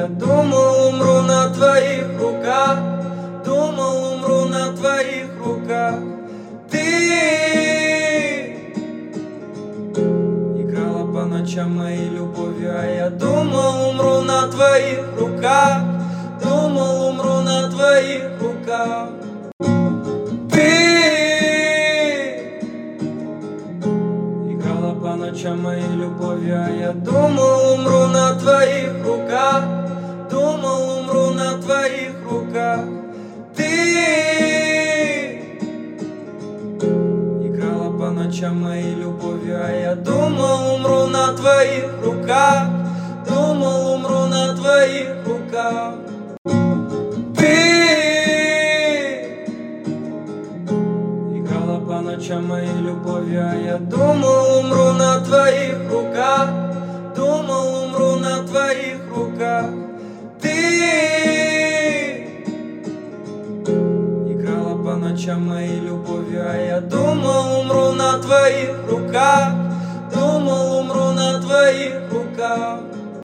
я думал, умру на твоих руках, думал, умру на твоих руках. Ты играла по ночам моей любовью, а я думал, умру на твоих руках, думал, умру на твоих руках. Ты играла по ночам моей любовью, а я думал, умру на твоих руках, думал, умру на твоих руках. Ты играла по ночам моей любовью, а я думал, умру на твоих руках, думал, умру на твоих руках. Ты играла по ночам моей любовью, а я думал, умру на твоих руках, думал, умру на твоих руках. Ты играла по ночам моей любовью, а я думал, умру на твоих руках, думал, умру на твоих руках.